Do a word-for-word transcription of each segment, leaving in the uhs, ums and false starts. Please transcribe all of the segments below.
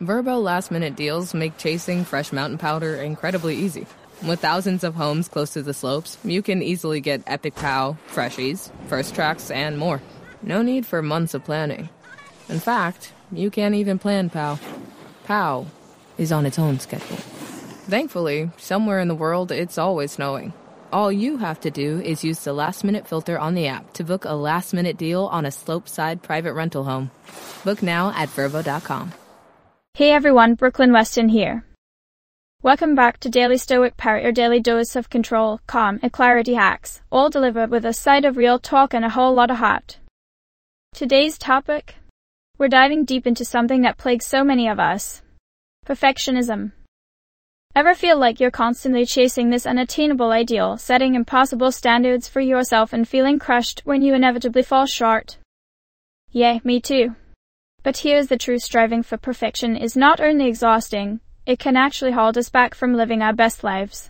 Verbo last-minute deals make chasing fresh mountain powder incredibly easy. With thousands of homes close to the slopes, you can easily get Epic Pow, Freshies, First Tracks, and more. No need for months of planning. In fact, you can't even plan Pow. Pow is on its own schedule. Thankfully, somewhere in the world, it's always snowing. All you have to do is use the last-minute filter on the app to book a last-minute deal on a slopeside private rental home. Book now at verbo dot com. Hey everyone, Brooklyn Weston here. Welcome back to Daily Stoic Power, your daily dose of control, calm, and clarity hacks, all delivered with a side of real talk and a whole lot of heart. Today's topic? We're diving deep into something that plagues so many of us. Perfectionism. Ever feel like you're constantly chasing this unattainable ideal, setting impossible standards for yourself and feeling crushed when you inevitably fall short? Yeah, me too. But here's the truth: striving for perfection is not only exhausting, it can actually hold us back from living our best lives.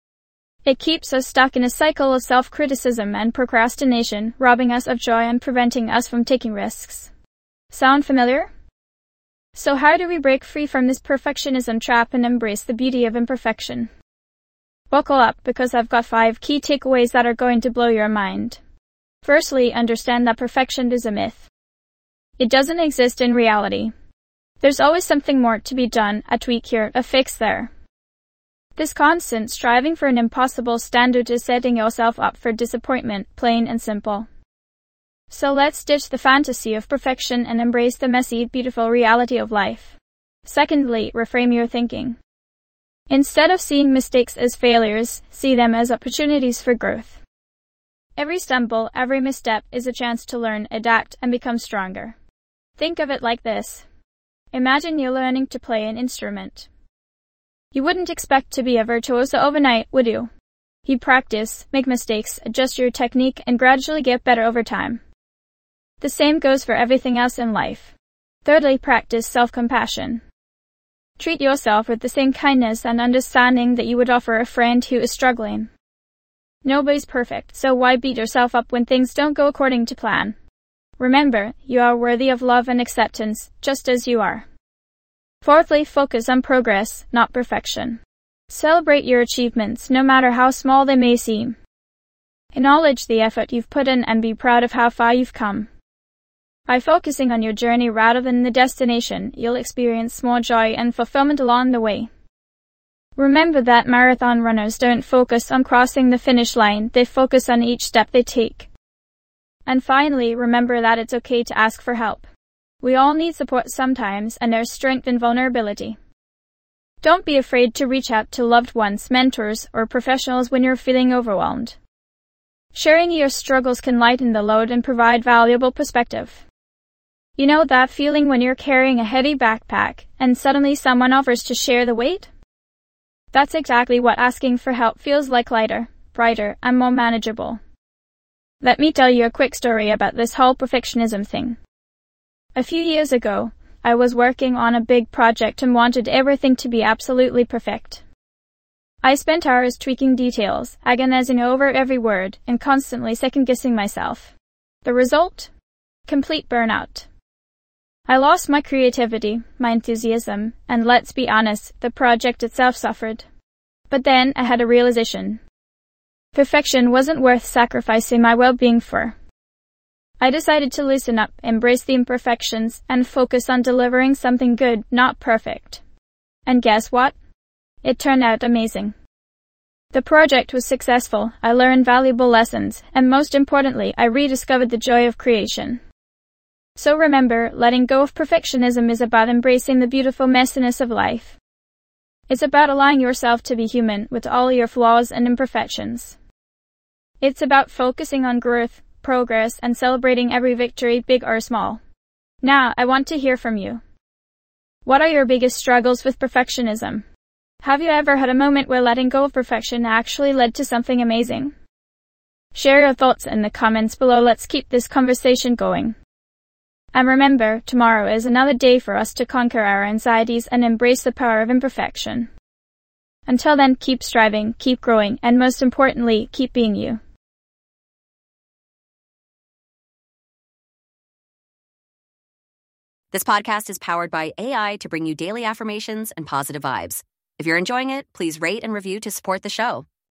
It keeps us stuck in a cycle of self-criticism and procrastination, robbing us of joy and preventing us from taking risks. Sound familiar? So how do we break free from this perfectionism trap and embrace the beauty of imperfection? Buckle up, because I've got five key takeaways that are going to blow your mind. Firstly, understand that perfection is a myth. It doesn't exist in reality. There's always something more to be done, a tweak here, a fix there. This constant striving for an impossible standard is setting yourself up for disappointment, plain and simple. So let's ditch the fantasy of perfection and embrace the messy, beautiful reality of life. Secondly, reframe your thinking. Instead of seeing mistakes as failures, see them as opportunities for growth. Every stumble, every misstep is a chance to learn, adapt, and become stronger. Think of it like this. Imagine you're learning to play an instrument. You wouldn't expect to be a virtuoso overnight, would you? You practice, make mistakes, adjust your technique, and gradually get better over time. The same goes for everything else in life. Thirdly, practice self-compassion. Treat yourself with the same kindness and understanding that you would offer a friend who is struggling. Nobody's perfect, so why beat yourself up when things don't go according to plan? Remember, you are worthy of love and acceptance, just as you are. Fourthly, focus on progress, not perfection. Celebrate your achievements, no matter how small they may seem. Acknowledge the effort you've put in and be proud of how far you've come. By focusing on your journey rather than the destination, you'll experience more joy and fulfillment along the way. Remember that marathon runners don't focus on crossing the finish line, they focus on each step they take. And finally, remember that it's okay to ask for help. We all need support sometimes, and there's strength in vulnerability. Don't be afraid to reach out to loved ones, mentors, or professionals when you're feeling overwhelmed. Sharing your struggles can lighten the load and provide valuable perspective. You know that feeling when you're carrying a heavy backpack, and suddenly someone offers to share the weight? That's exactly what asking for help feels like: lighter, brighter, and more manageable. Let me tell you a quick story about this whole perfectionism thing. A few years ago, I was working on a big project and wanted everything to be absolutely perfect. I spent hours tweaking details, agonizing over every word, and constantly second-guessing myself. The result? Complete burnout. I lost my creativity, my enthusiasm, and let's be honest, the project itself suffered. But then I had a realization. Perfection wasn't worth sacrificing my well-being for. I decided to loosen up, embrace the imperfections, and focus on delivering something good, not perfect. And guess what? It turned out amazing. The project was successful, I learned valuable lessons, and most importantly, I rediscovered the joy of creation. So remember, letting go of perfectionism is about embracing the beautiful messiness of life. It's about allowing yourself to be human with all your flaws and imperfections. It's about focusing on growth, progress, and celebrating every victory, big or small. Now, I want to hear from you. What are your biggest struggles with perfectionism? Have you ever had a moment where letting go of perfection actually led to something amazing? Share your thoughts in the comments below. Let's keep this conversation going. And remember, tomorrow is another day for us to conquer our anxieties and embrace the power of imperfection. Until then, keep striving, keep growing, and most importantly, keep being you. This podcast is powered by A I to bring you daily affirmations and positive vibes. If you're enjoying it, please rate and review to support the show.